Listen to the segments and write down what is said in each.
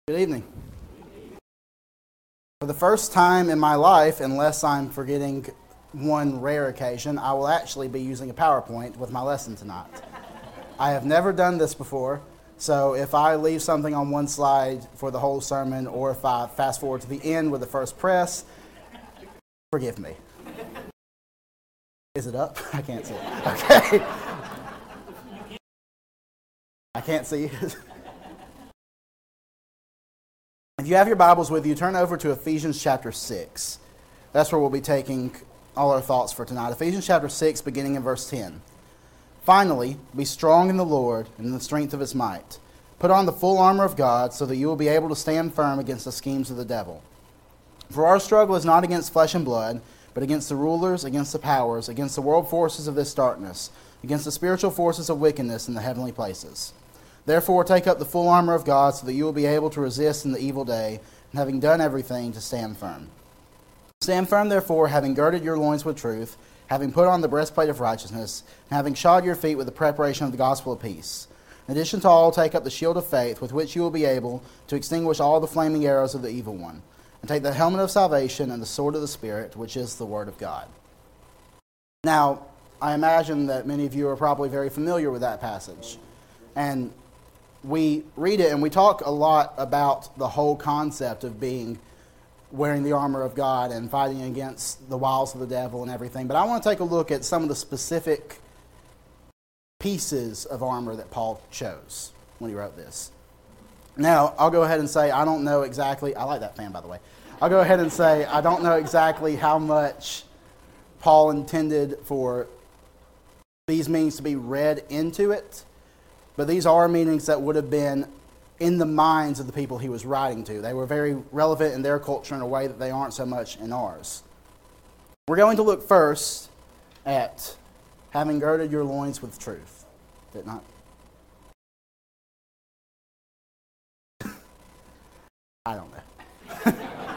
Good evening. For the first time in my life, unless I'm forgetting one rare occasion, I will actually be using a PowerPoint with my lesson tonight. I have never done this before, so if I leave something on one slide for the whole sermon, or if I fast forward to the end with the first press, forgive me. Is it up? I can't see it. Okay. I can't see it. If you have your Bibles with you, turn over to Ephesians chapter 6. That's where we'll be taking all our thoughts for tonight. Ephesians chapter 6, beginning in verse 10. Finally, be strong in the Lord and in the strength of his might. Put on the full armor of God so that you will be able to stand firm against the schemes of the devil. For our struggle is not against flesh and blood, but against the rulers, against the powers, against the world forces of this darkness, against the spiritual forces of wickedness in the heavenly places. Therefore, take up the full armor of God so that you will be able to resist in the evil day, and having done everything, to stand firm. Stand firm, therefore, having girded your loins with truth, having put on the breastplate of righteousness, and having shod your feet with the preparation of the gospel of peace. In addition to all, take up the shield of faith, with which you will be able to extinguish all the flaming arrows of the evil one. And take the helmet of salvation and the sword of the Spirit, which is the word of God. Now, I imagine that many of you are probably very familiar with that passage. And we read it and we talk a lot about the whole concept of wearing the armor of God and fighting against the wiles of the devil and everything. But I want to take a look at some of the specific pieces of armor that Paul chose when he wrote this. Now, I'll go ahead and say I don't know exactly. I like that fan, by the way. I'll go ahead and say I don't know exactly how much Paul intended for these meanings to be read into it. But these are meanings that would have been in the minds of the people he was writing to. They were very relevant in their culture in a way that they aren't so much in ours. We're going to look first at having girded your loins with truth. Did it not? I don't know.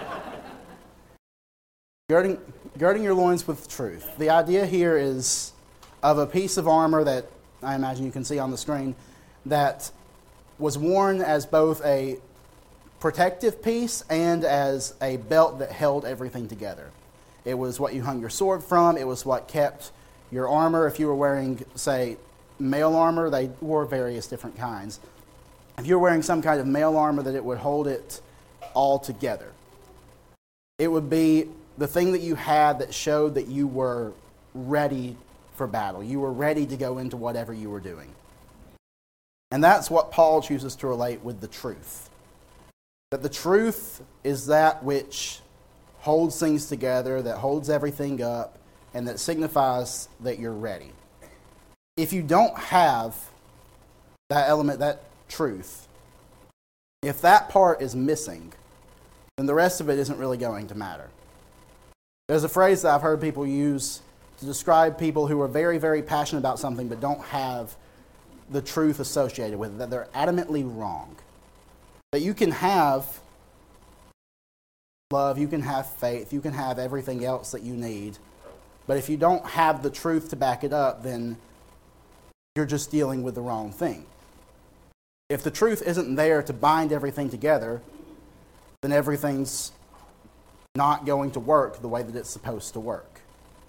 Girding your loins with truth. The idea here is of a piece of armor that I imagine you can see on the screen that was worn as both a protective piece and as a belt that held everything together. It was what you hung your sword from. It was what kept your armor. If you were wearing, say, mail armor, they wore various different kinds. If you were wearing some kind of mail armor, that it would hold it all together. It would be the thing that you had that showed that you were ready for battle. You were ready to go into whatever you were doing. And that's what Paul chooses to relate with the truth. That the truth is that which holds things together, that holds everything up, and that signifies that you're ready. If you don't have that element, that truth, if that part is missing, then the rest of it isn't really going to matter. There's a phrase that I've heard people use to describe people who are very, very passionate about something but don't have the truth associated with it, that they're adamantly wrong. That you can have love, you can have faith, you can have everything else that you need, but if you don't have the truth to back it up, then you're just dealing with the wrong thing. If the truth isn't there to bind everything together, then everything's not going to work the way that it's supposed to work.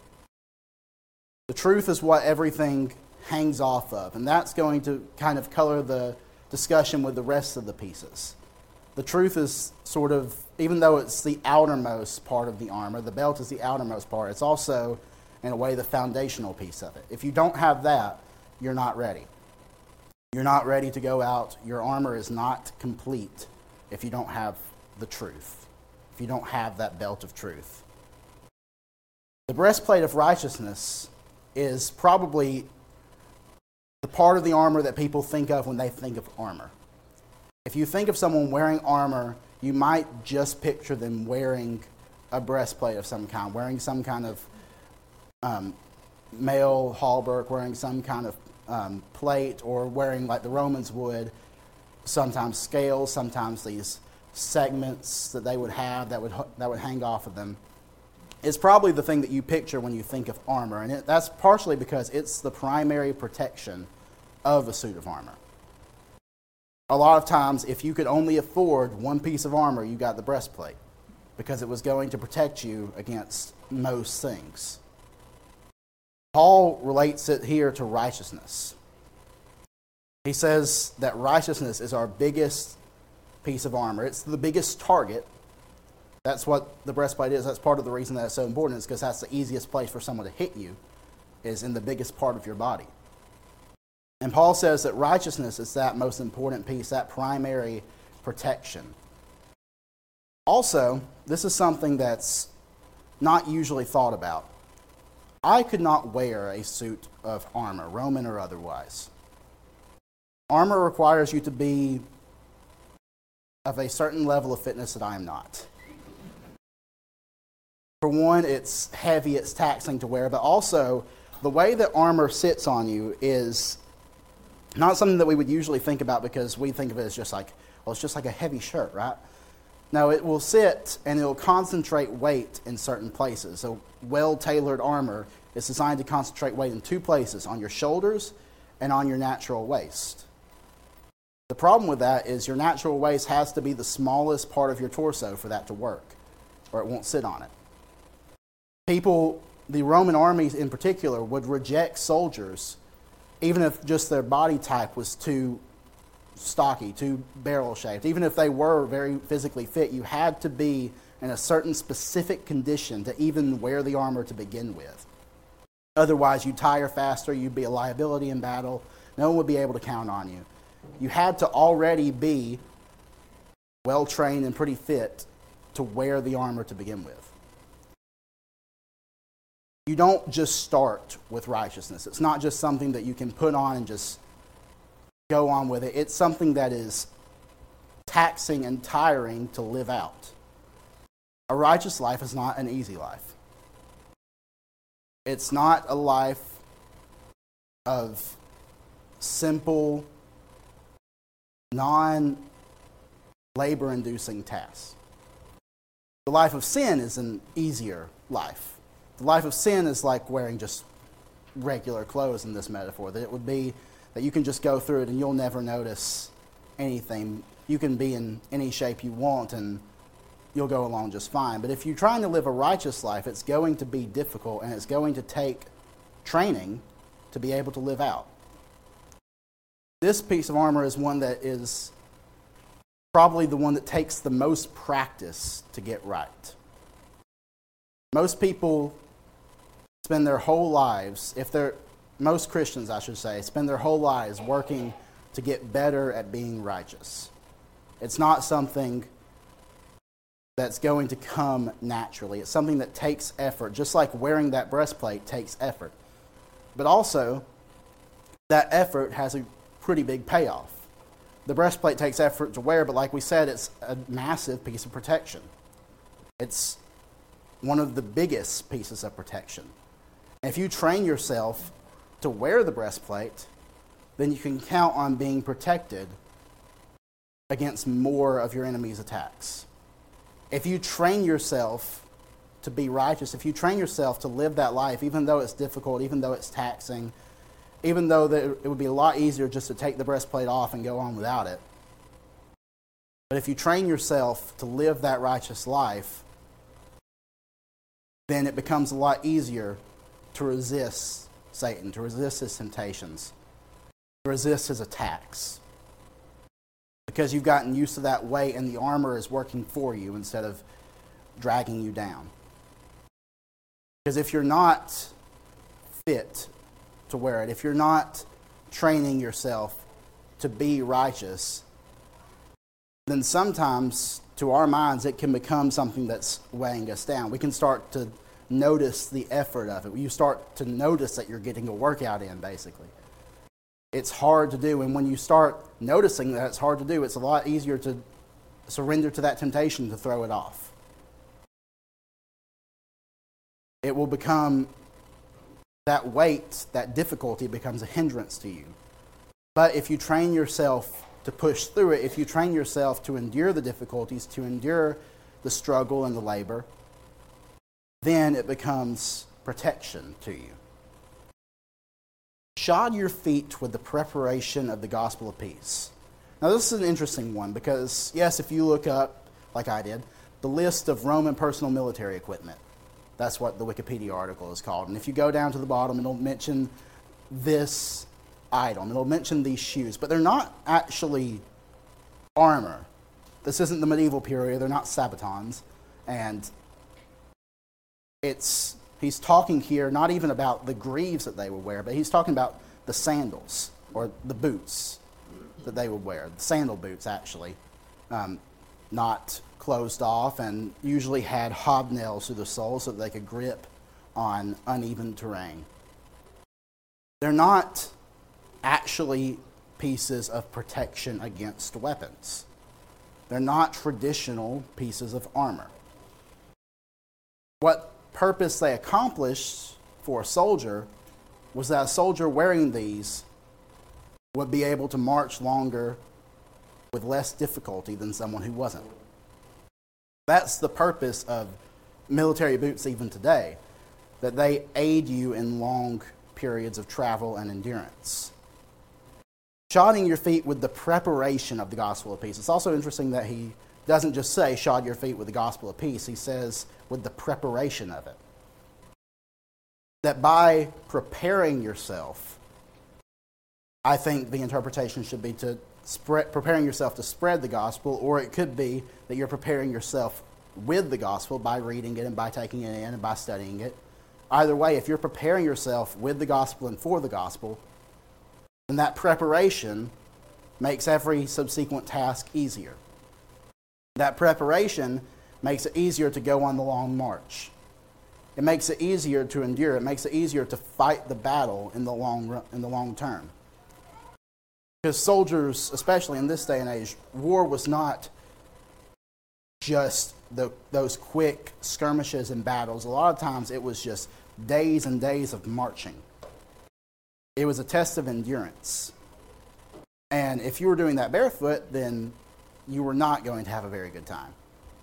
The truth is what everything hangs off of, and that's going to kind of color the discussion with the rest of the pieces. The truth is sort of, even though it's the outermost part of the armor, the belt is the outermost part, it's also, in a way, the foundational piece of it. If you don't have that, you're not ready. You're not ready to go out. Your armor is not complete if you don't have the truth, if you don't have that belt of truth. The breastplate of righteousness is probably the part of the armor that people think of when they think of armor. If you think of someone wearing armor, you might just picture them wearing a breastplate of some kind, wearing some kind of mail hauberk, wearing some kind of plate, or wearing, like the Romans would, sometimes scales, sometimes these segments that they would have that would hang off of them. It's probably the thing that you picture when you think of armor, and that's partially because it's the primary protection of a suit of armor. a lot of times, if you could only afford one piece of armor, you got the breastplate because it was going to protect you against most things. Paul relates it here to righteousness. He says that righteousness is our biggest piece of armor. It's the biggest target. That's what the breastplate is. That's part of the reason that it's so important, is because that's the easiest place for someone to hit you, is in the biggest part of your body. And Paul says that righteousness is that most important piece, that primary protection. Also, this is something that's not usually thought about. I could not wear a suit of armor, Roman or otherwise. Armor requires you to be of a certain level of fitness that I am not. For one, it's heavy, it's taxing to wear, but also the way that armor sits on you is not something that we would usually think about, because we think of it as just like, well, it's just like a heavy shirt, right? No, it will sit and it will concentrate weight in certain places. So well-tailored armor is designed to concentrate weight in two places, on your shoulders and on your natural waist. The problem with that is your natural waist has to be the smallest part of your torso for that to work, or it won't sit on it. People, the Roman armies in particular, would reject soldiers even if just their body type was too stocky, too barrel-shaped. Even if they were very physically fit, you had to be in a certain specific condition to even wear the armor to begin with. Otherwise, you'd tire faster, you'd be a liability in battle, no one would be able to count on you. You had to already be well-trained and pretty fit to wear the armor to begin with. You don't just start with righteousness. It's not just something that you can put on and just go on with it. It's something that is taxing and tiring to live out. A righteous life is not an easy life. It's not a life of simple, non-labor-inducing tasks. The life of sin is an easier life. The life of sin is like wearing just regular clothes in this metaphor, that it would be that you can just go through it and you'll never notice anything. You can be in any shape you want and you'll go along just fine. But if you're trying to live a righteous life, it's going to be difficult and it's going to take training to be able to live out. This piece of armor is one that is probably the one that takes the most practice to get right. Most people spend their whole lives, most Christians, I should say, spend their whole lives working to get better at being righteous. It's not something that's going to come naturally. It's something that takes effort, just like wearing that breastplate takes effort. But also, that effort has a pretty big payoff. The breastplate takes effort to wear, but like we said, it's a massive piece of protection. It's one of the biggest pieces of protection. And if you train yourself to wear the breastplate, then you can count on being protected against more of your enemy's attacks. If you train yourself to be righteous, if you train yourself to live that life, even though it's difficult, even though it's taxing, even though it would be a lot easier just to take the breastplate off and go on without it. But if you train yourself to live that righteous life, then it becomes a lot easier to resist Satan, to resist his temptations, to resist his attacks. Because you've gotten used to that weight and the armor is working for you instead of dragging you down. Because if you're not fit to wear it, if you're not training yourself to be righteous, then sometimes, to our minds, it can become something that's weighing us down. We can start to notice the effort of it. You start to notice that you're getting a workout in, basically. It's hard to do, and when you start noticing that it's hard to do, it's a lot easier to surrender to that temptation to throw it off. It will become, that weight, that difficulty becomes a hindrance to you. But if you train yourself to push through it, if you train yourself to endure the difficulties, to endure the struggle and the labor, then it becomes protection to you. Shod your feet with the preparation of the gospel of peace. Now, this is an interesting one because, yes, if you look up, like I did, the list of Roman personal military equipment, that's what the Wikipedia article is called. And if you go down to the bottom, it'll mention this item. It'll mention these shoes, but they're not actually armor. This isn't the medieval period. They're not sabatons. And he's talking here not even about the greaves that they would wear, but he's talking about the sandals or the boots that they would wear. The sandal boots, actually. Not closed off and usually had hobnails through the sole so that they could grip on uneven terrain. They're not actually pieces of protection against weapons. They're not traditional pieces of armor. What purpose they accomplished for a soldier was that a soldier wearing these would be able to march longer with less difficulty than someone who wasn't. That's the purpose of military boots even today, that they aid you in long periods of travel and endurance. Shodding your feet with the preparation of the gospel of peace. It's also interesting that he doesn't just say, shod your feet with the gospel of peace. He says, with the preparation of it. That by preparing yourself, I think the interpretation should be to preparing yourself to spread the gospel, or it could be that you're preparing yourself with the gospel by reading it and by taking it in and by studying it. Either way, if you're preparing yourself with the gospel and for the gospel, then that preparation makes every subsequent task easier. That preparation makes it easier to go on the long march. It makes it easier to endure. It makes it easier to fight the battle in the long term. Because soldiers, especially in this day and age, war was not just those quick skirmishes and battles. A lot of times it was just days and days of marching. It was a test of endurance. And if you were doing that barefoot, then you were not going to have a very good time.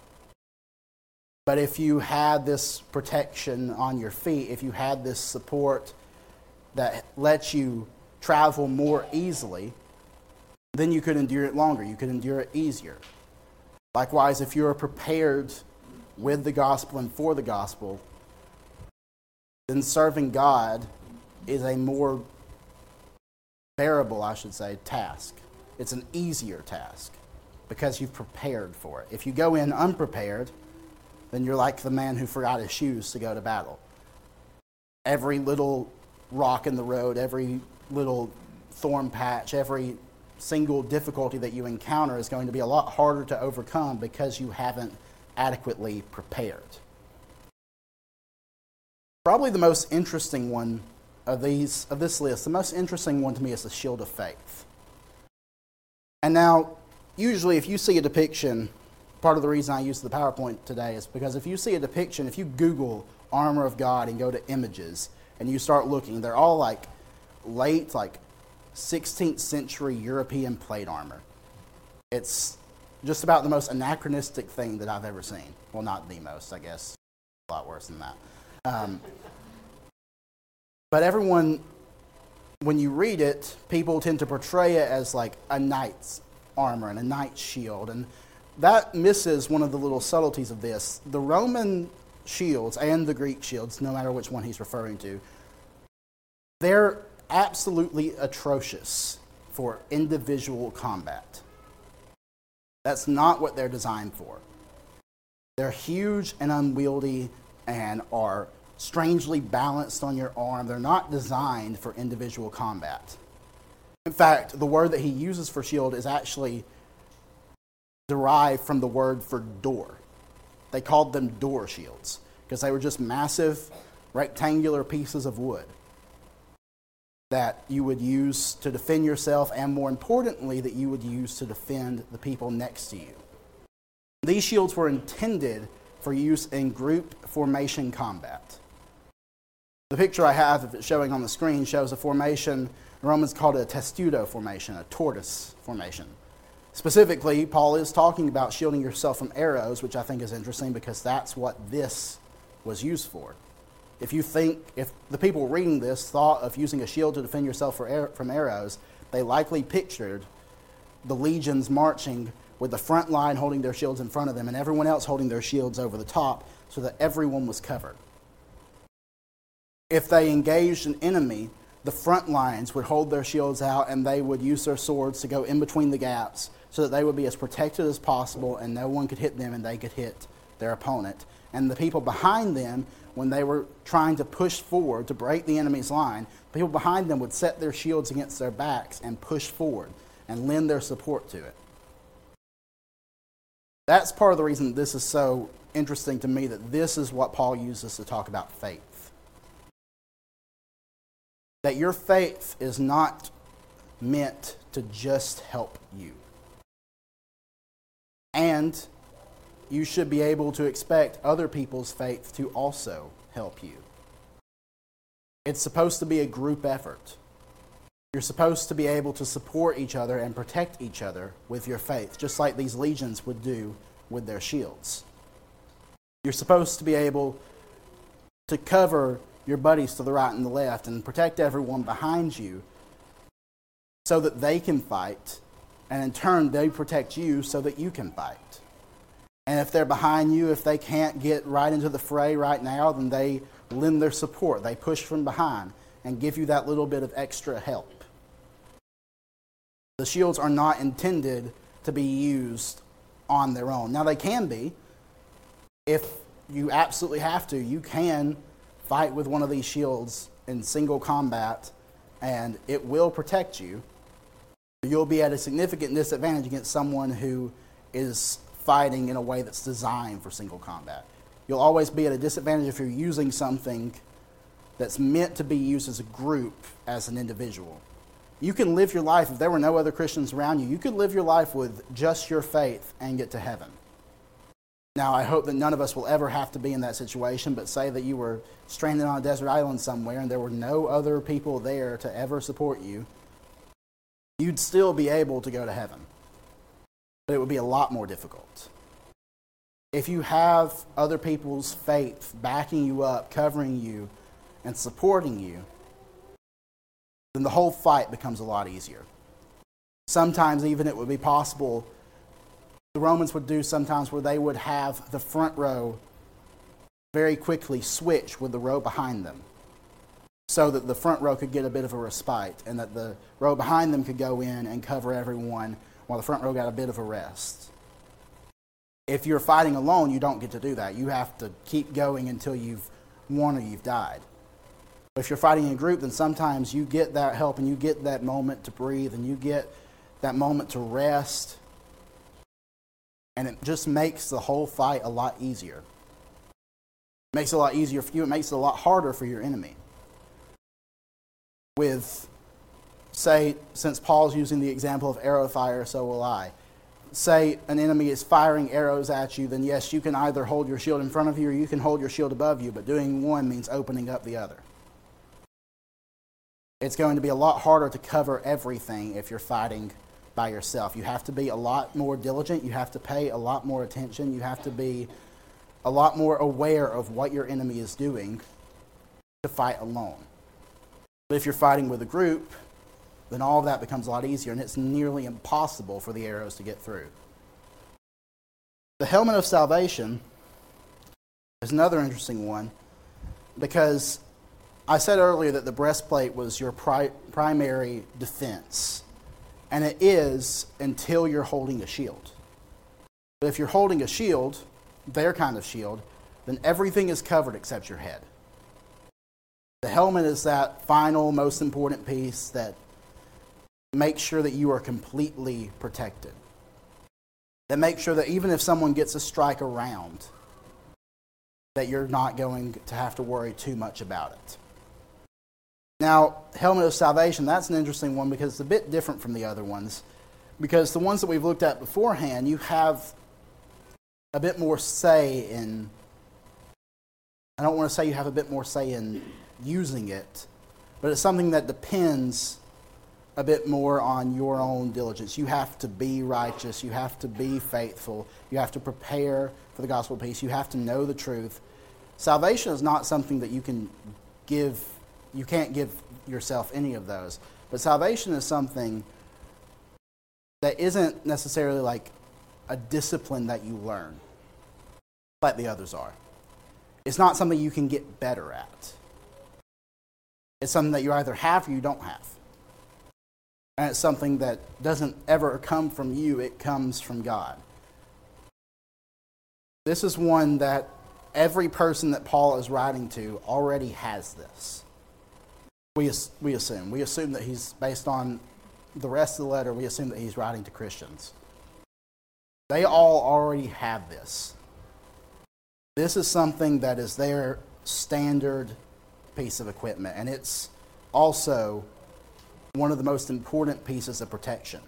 But if you had this protection on your feet, if you had this support that lets you travel more easily, then you could endure it longer. You could endure it easier. Likewise, if you're prepared with the gospel and for the gospel, then serving God is a more bearable, I should say, task. It's an easier task because you've prepared for it. If you go in unprepared, then you're like the man who forgot his shoes to go to battle. Every little rock in the road, every little thorn patch, every single difficulty that you encounter is going to be a lot harder to overcome because you haven't adequately prepared. Probably the most interesting one of this list, the most interesting one to me is the shield of faith. And now, usually if you see a depiction, part of the reason I use the PowerPoint today is because if you see a depiction, if you Google armor of God and go to images and you start looking, they're all late 16th century European plate armor. It's just about the most anachronistic thing that I've ever seen. Well, not the most, I guess. A lot worse than that. But everyone, when you read it, people tend to portray it as like a knight's armor and a knight's shield. And that misses one of the little subtleties of this. The Roman shields and the Greek shields, no matter which one he's referring to, they're absolutely atrocious for individual combat. That's not what they're designed for. They're huge and unwieldy and are strangely balanced on your arm. They're not designed for individual combat. In fact, the word that he uses for shield is actually derived from the word for door. They called them door shields because they were just massive rectangular pieces of wood that you would use to defend yourself, and more importantly, that you would use to defend the people next to you. These shields were intended for use in group formation combat. The picture I have of it showing on the screen shows a formation, the Romans called it a testudo formation, a tortoise formation. Specifically, Paul is talking about shielding yourself from arrows, which I think is interesting because that's what this was used for. If the people reading this thought of using a shield to defend yourself from arrows, they likely pictured the legions marching with the front line holding their shields in front of them and everyone else holding their shields over the top so that everyone was covered. If they engaged an enemy, the front lines would hold their shields out and they would use their swords to go in between the gaps so that they would be as protected as possible and no one could hit them and they could hit their opponent. And the people behind them, when they were trying to push forward to break the enemy's line, people behind them would set their shields against their backs and push forward and lend their support to it. That's part of the reason this is so interesting to me, that this is what Paul uses to talk about faith. That your faith is not meant to just help you. And you should be able to expect other people's faith to also help you. It's supposed to be a group effort. You're supposed to be able to support each other and protect each other with your faith, just like these legions would do with their shields. You're supposed to be able to cover your buddies to the right and the left and protect everyone behind you so that they can fight, and in turn they protect you so that you can fight. And if they're behind you, if they can't get right into the fray right now, then they lend their support. They push from behind and give you that little bit of extra help. The shields are not intended to be used on their own. Now they can be. If you absolutely have to, you can fight with one of these shields in single combat and it will protect you. You'll be at a significant disadvantage against someone who is fighting in a way that's designed for single combat. You'll always be at a disadvantage if you're using something that's meant to be used as a group, as an individual. You can live your life, if there were no other Christians around you, you could live your life with just your faith and get to heaven. Now, I hope that none of us will ever have to be in that situation, but say that you were stranded on a desert island somewhere and there were no other people there to ever support you, you'd still be able to go to heaven. But it would be a lot more difficult. If you have other people's faith backing you up, covering you, and supporting you, then the whole fight becomes a lot easier. Sometimes even it would be possible, the Romans would do sometimes where they would have the front row very quickly switch with the row behind them so that the front row could get a bit of a respite and that the row behind them could go in and cover everyone while the front row got a bit of a rest. If you're fighting alone, you don't get to do that. You have to keep going until you've won or you've died. But if you're fighting in a group, then sometimes you get that help and you get that moment to breathe and you get that moment to rest. And it just makes the whole fight a lot easier. It makes it a lot easier for you. It makes it a lot harder for your enemy. With, say, since Paul's using the example of arrow fire, so will I. Say an enemy is firing arrows at you, then yes, you can either hold your shield in front of you or you can hold your shield above you, but doing one means opening up the other. It's going to be a lot harder to cover everything if you're fighting by yourself. You have to be a lot more diligent. You have to pay a lot more attention. You have to be a lot more aware of what your enemy is doing to fight alone. But if you're fighting with a group, then all of that becomes a lot easier, and it's nearly impossible for the arrows to get through. The helmet of salvation is another interesting one, because I said earlier that the breastplate was your primary defense, and it is until you're holding a shield. But if you're holding a shield, their kind of shield, then everything is covered except your head. The helmet is that final, most important piece that makes sure that you are completely protected. That makes sure that even if someone gets a strike around, that you're not going to have to worry too much about it. Now, helmet of salvation, that's an interesting one because it's a bit different from the other ones. Because the ones that we've looked at beforehand, you have a bit more say in, I don't want to say you have a bit more say in using it, but it's something that depends a bit more on your own diligence. You have to be righteous, you have to be faithful, you have to prepare for the gospel of peace, you have to know the truth. Salvation is not something that you can give. You can't give yourself any of those. But salvation is something that isn't necessarily like a discipline that you learn, like the others are. It's not something you can get better at. It's something that you either have or you don't have. And it's something that doesn't ever come from you, it comes from God. This is one that every person that Paul is writing to already has this. We assume. We assume that he's, based on the rest of the letter, we assume that he's writing to Christians. They all already have this. This is something that is their standard piece of equipment, and it's also one of the most important pieces of protection.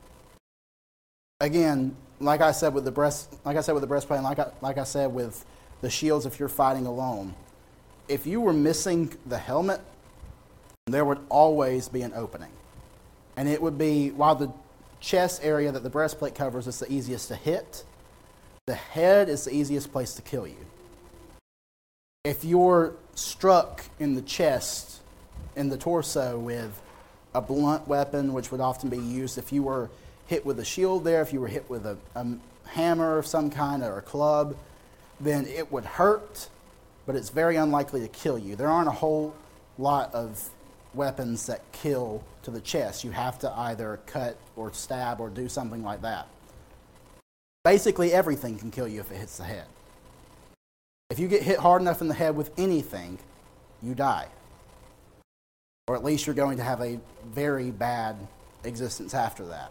Again, like I said with the breastplate, and like I said with the shields, if you're fighting alone, if you were missing the helmet, there would always be an opening, and it would be, while the chest area that the breastplate covers is the easiest to hit, the head is the easiest place to kill you. If you're struck in the chest, in the torso, with a blunt weapon, which would often be used if you were hit with a shield there, if you were hit with a hammer of some kind or a club, then it would hurt, but it's very unlikely to kill you. There aren't a whole lot of weapons that kill to the chest. You have to either cut or stab or do something like that. Basically, everything can kill you if it hits the head. If you get hit hard enough in the head with anything, you die. Or at least you're going to have a very bad existence after that.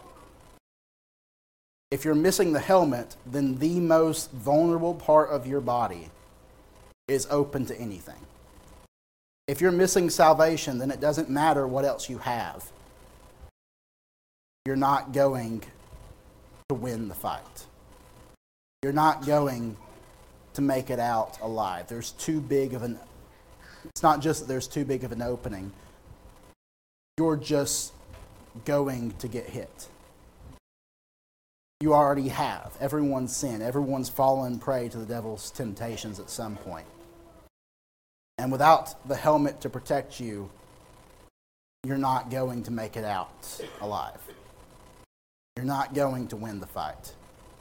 If you're missing the helmet, then the most vulnerable part of your body is open to anything. If you're missing salvation, then it doesn't matter what else you have. You're not going to win the fight. You're not going to make it out alive. There's too big of an... It's not just that there's too big of an opening. You're just going to get hit. You already have. Everyone's sinned. Everyone's fallen prey to the devil's temptations at some point. And without the helmet to protect you, you're not going to make it out alive. You're not going to win the fight.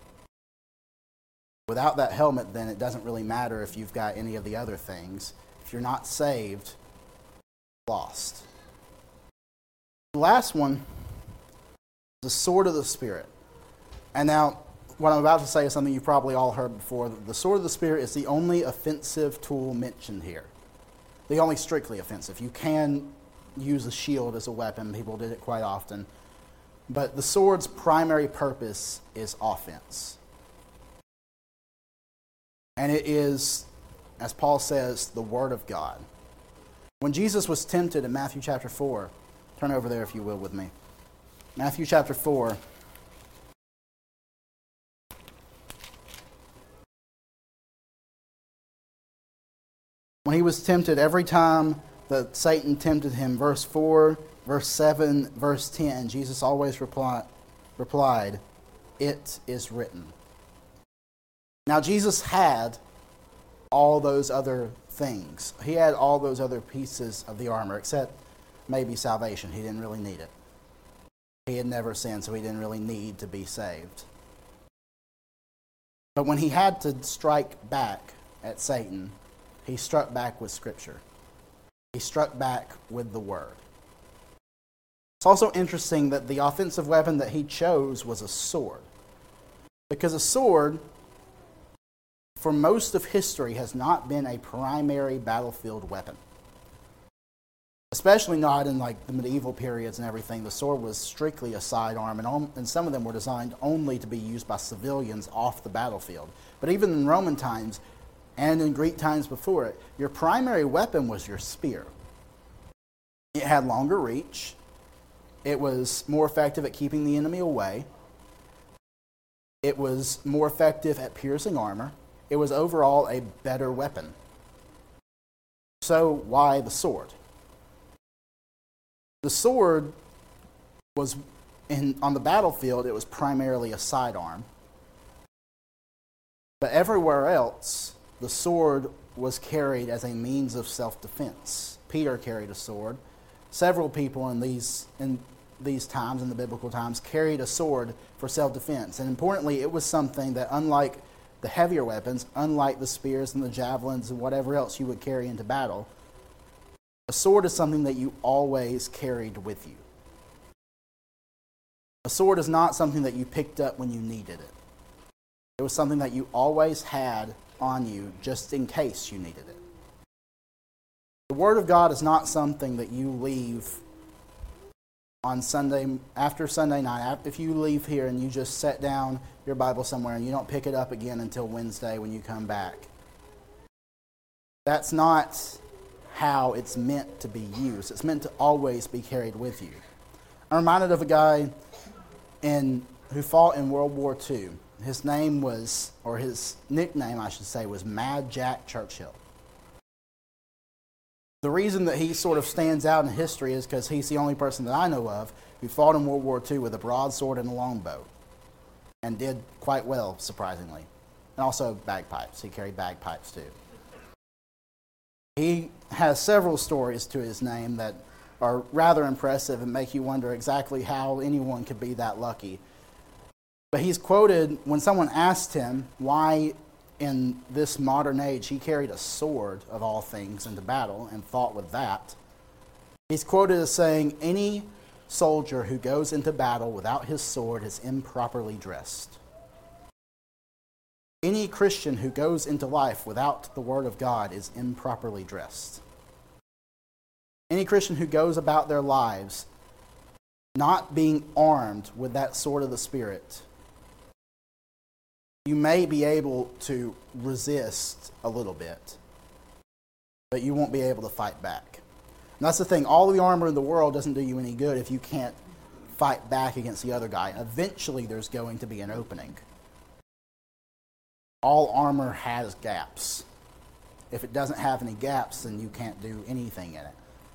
Without that helmet, then, it doesn't really matter if you've got any of the other things. If you're not saved, lost. The last one, the sword of the Spirit. And now, what I'm about to say is something you've probably all heard before. The sword of the Spirit is the only offensive tool mentioned here. The only strictly offensive. You can use a shield as a weapon. People did it quite often. But the sword's primary purpose is offense. And it is, as Paul says, the Word of God. When Jesus was tempted in Matthew chapter 4, turn over there if you will with me. Matthew chapter 4. When he was tempted, every time that Satan tempted him, verse 4, verse 7, verse 10, Jesus always replied, "It is written." Now, Jesus had all those other things. He had all those other pieces of the armor, except maybe salvation. He didn't really need it. He had never sinned, so he didn't really need to be saved. But when he had to strike back at Satan, he struck back with Scripture. He struck back with the Word. It's also interesting that the offensive weapon that he chose was a sword. Because a sword, for most of history, has not been a primary battlefield weapon. Especially not in like the medieval periods and everything. The sword was strictly a sidearm, and some of them were designed only to be used by civilians off the battlefield. But even in Roman times, and in Greek times before it, your primary weapon was your spear. It had longer reach. It was more effective at keeping the enemy away. It was more effective at piercing armor. It was overall a better weapon. So why the sword? The sword was, on the battlefield, it was primarily a sidearm. But everywhere else, the sword was carried as a means of self-defense. Peter carried a sword. Several people in these times, in the biblical times, carried a sword for self-defense. And importantly, it was something that, unlike the heavier weapons, unlike the spears and the javelins and whatever else you would carry into battle, a sword is something that you always carried with you. A sword is not something that you picked up when you needed it. It was something that you always had on you just in case you needed it. The Word of God is not something that you leave on Sunday, after Sunday night. If you leave here and you just set down your Bible somewhere and you don't pick it up again until Wednesday when you come back, that's not how it's meant to be used. It's meant to always be carried with you. I'm reminded of a guy who fought in World War II. His name was, or his nickname, I should say, was Mad Jack Churchill. The reason that he sort of stands out in history is because he's the only person that I know of who fought in World War II with a broadsword and a longbow, and did quite well, surprisingly. And also bagpipes. He carried bagpipes too. He has several stories to his name that are rather impressive and make you wonder exactly how anyone could be that lucky. But he's quoted, when someone asked him why in this modern age he carried a sword, of all things, into battle and fought with that, he's quoted as saying, "Any soldier who goes into battle without his sword is improperly dressed." Any Christian who goes into life without the Word of God is improperly dressed. Any Christian who goes about their lives not being armed with that sword of the Spirit, you may be able to resist a little bit, but you won't be able to fight back. And that's the thing. All the armor in the world doesn't do you any good if you can't fight back against the other guy. Eventually, there's going to be an opening. All armor has gaps. If it doesn't have any gaps, then you can't do anything in it.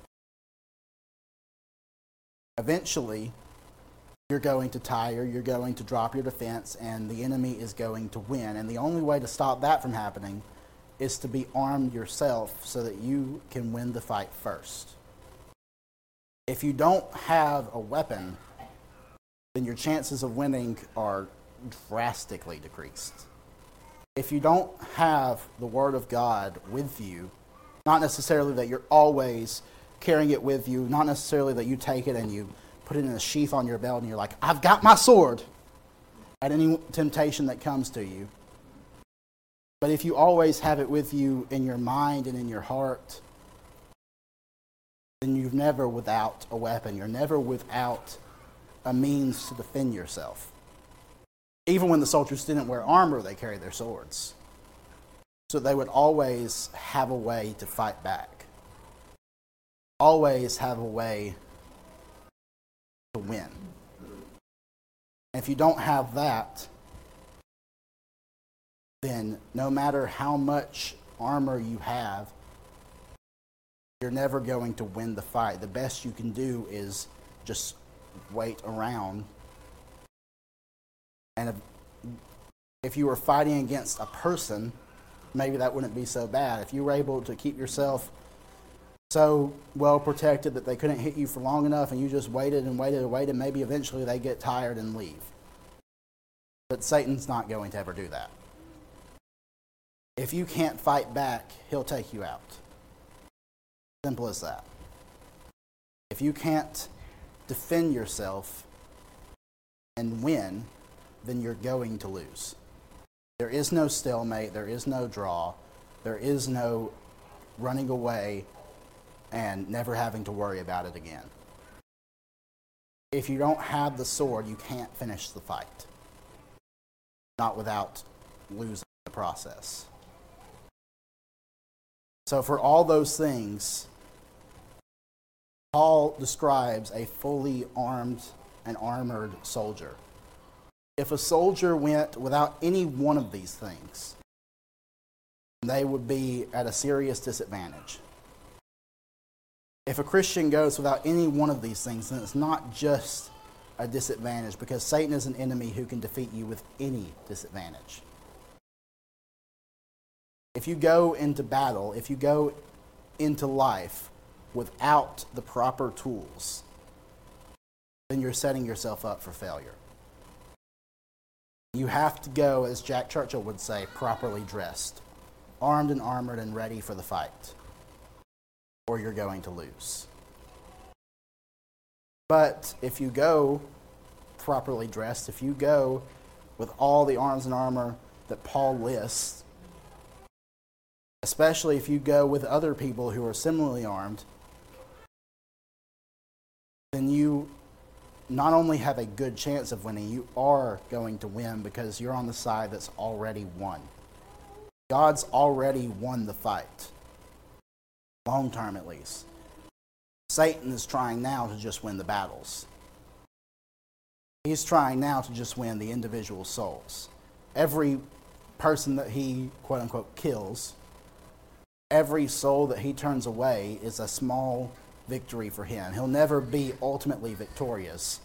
Eventually, you're going to tire, you're going to drop your defense, and the enemy is going to win. And the only way to stop that from happening is to be armed yourself so that you can win the fight first. If you don't have a weapon, then your chances of winning are drastically decreased. If you don't have the Word of God with you, not necessarily that you're always carrying it with you, not necessarily that you take it and you put it in a sheath on your belt and you're like, "I've got my sword," at any temptation that comes to you. But if you always have it with you in your mind and in your heart, then you're never without a weapon. You're never without a means to defend yourself. Even when the soldiers didn't wear armor, they carried their swords. So they would always have a way to fight back. Always have a way to win. And if you don't have that, then no matter how much armor you have, you're never going to win the fight. The best you can do is just wait around. And if you were fighting against a person, maybe that wouldn't be so bad. If you were able to keep yourself so well protected that they couldn't hit you for long enough and you just waited and waited and waited, maybe eventually they get tired and leave. But Satan's not going to ever do that. If you can't fight back, he'll take you out. Simple as that. If you can't defend yourself and win, then you're going to lose. There is no stalemate, there is no draw, there is no running away and never having to worry about it again. If you don't have the sword, you can't finish the fight. Not without losing the process. So for all those things, Paul describes a fully armed and armored soldier. If a soldier went without any one of these things, they would be at a serious disadvantage. If a Christian goes without any one of these things, then it's not just a disadvantage, because Satan is an enemy who can defeat you with any disadvantage. If you go into battle, if you go into life without the proper tools, then you're setting yourself up for failure. You have to go, as Jack Churchill would say, properly dressed, armed and armored and ready for the fight, or you're going to lose. But if you go properly dressed, if you go with all the arms and armor that Paul lists, especially if you go with other people who are similarly armed, then you not only have a good chance of winning, you are going to win because you're on the side that's already won. God's already won the fight, long term at least. Satan is trying now to just win the battles. He's trying now to just win the individual souls. Every person that he, quote unquote, kills, every soul that he turns away is a small victory for him. He'll never be ultimately victorious.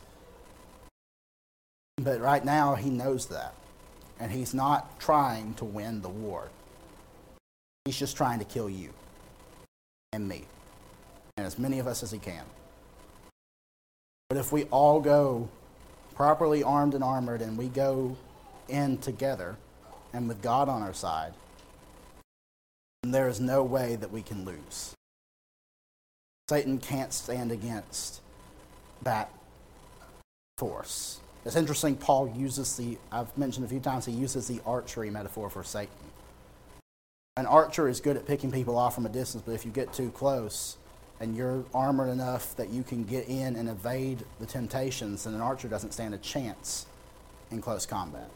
But right now he knows that. And he's not trying to win the war. He's just trying to kill you and me. And as many of us as he can. But if we all go properly armed and armored and we go in together and with God on our side, then there is no way that we can lose. Satan can't stand against that force. It's interesting, Paul uses I've mentioned a few times, he uses the archery metaphor for Satan. An archer is good at picking people off from a distance, but if you get too close and you're armored enough that you can get in and evade the temptations, then an archer doesn't stand a chance in close combat.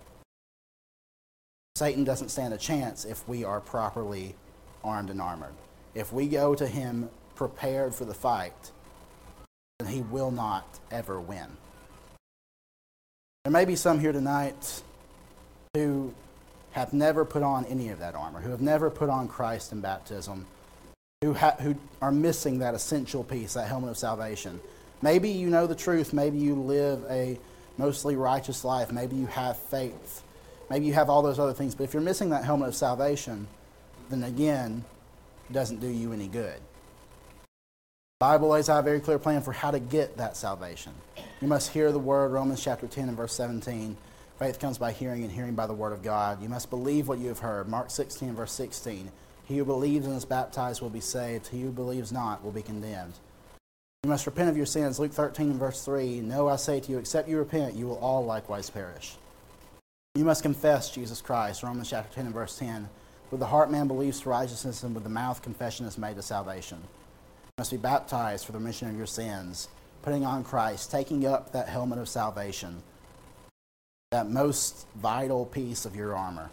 Satan doesn't stand a chance if we are properly armed and armored. If we go to him prepared for the fight, then he will not ever win. There may be some here tonight who have never put on any of that armor, who have never put on Christ in baptism, who are missing that essential piece, that helmet of salvation. Maybe you know the truth. Maybe you live a mostly righteous life. Maybe you have faith. Maybe you have all those other things. But if you're missing that helmet of salvation, then again, it doesn't do you any good. The Bible lays out a very clear plan for how to get that salvation. You must hear the word, Romans chapter 10 and verse 17. Faith comes by hearing, and hearing by the word of God. You must believe what you have heard. Mark 16 and verse 16. He who believes and is baptized will be saved. He who believes not will be condemned. You must repent of your sins. Luke 13 and verse 3. No, I say to you, except you repent, you will all likewise perish. You must confess Jesus Christ. Romans chapter 10 and verse 10. With the heart man believes to righteousness, and with the mouth confession is made to salvation. You must be baptized for the remission of your sins, putting on Christ, taking up that helmet of salvation, that most vital piece of your armor.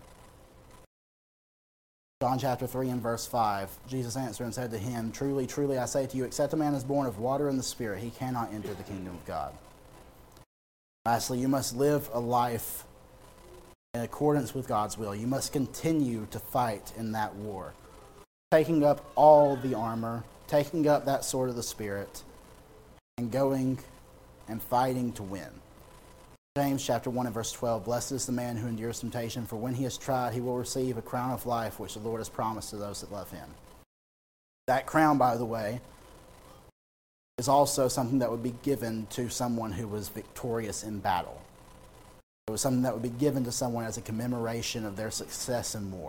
John chapter 3 and verse 5, Jesus answered and said to him, Truly, truly, I say to you, except a man is born of water and the Spirit, he cannot enter the kingdom of God. Lastly, you must live a life in accordance with God's will. You must continue to fight in that war, taking up all the armor, taking up that sword of the Spirit, and going and fighting to win. James chapter 1 and verse 12, Blessed is the man who endures temptation, for when he is tried, he will receive a crown of life, which the Lord has promised to those that love him. That crown, by the way, is also something that would be given to someone who was victorious in battle. It was something that would be given to someone as a commemoration of their success in war.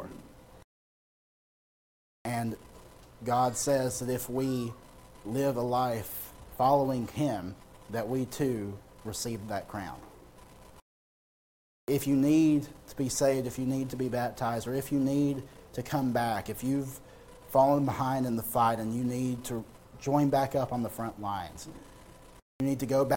And God says that if we live a life following him, that we too receive that crown. If you need to be saved, if you need to be baptized, or if you need to come back, if you've fallen behind in the fight and you need to join back up on the front lines, you need to go back